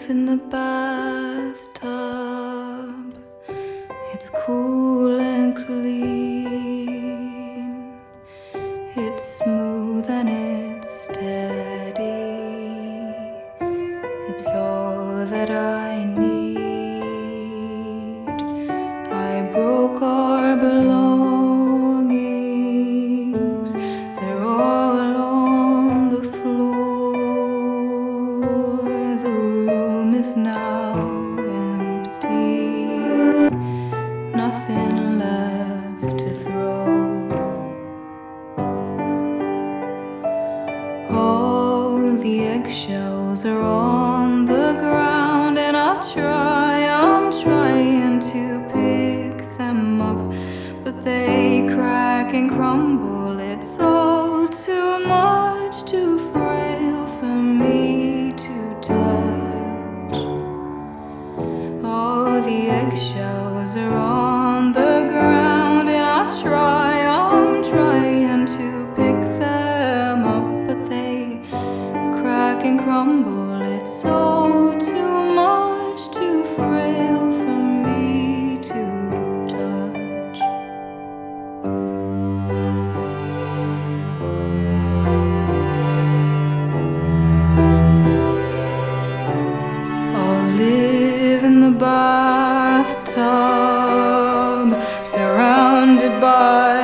live in the bathtub. It's cool and clean. It's smooth and it's steady. It's all that I need. I broke our belongings. They're all on the floor. The room is now empty. Nothing left to throw. All the eggshells are on the ground, and I'm trying to pick them up, but they crack and crumble. It's all too much, too frail for me to touch. All the eggshells are on the ground, and I'm trying to pick them up, but they crack and crumble. It's all too much, too frail for me to touch. I'll live in the bathtub, surrounded by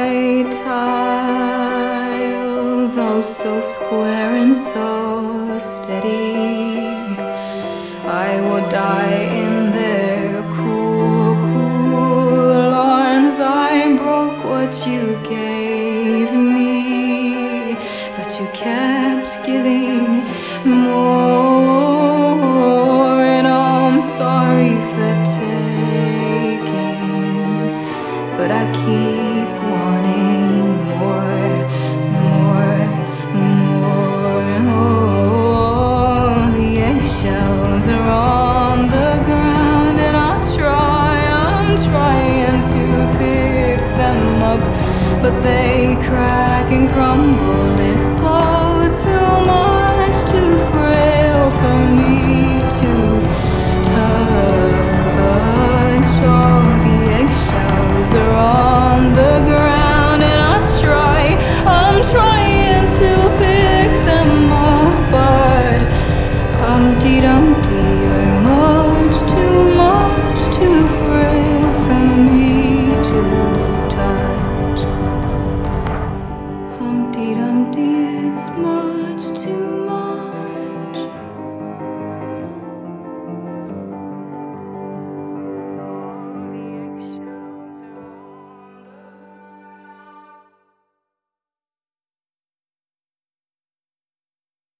tiles, oh so square and so steady. I will die in their cool, cool arms. I broke what you gave me, but you kept giving more, and I'm sorry for taking, but I keep wanting more, more, more. Oh, the eggshells are on the ground, and I'm trying to pick them up, but they crack and crumble. It's all too much, too frail for me to touch. All the eggshells are on the ground, and I'm trying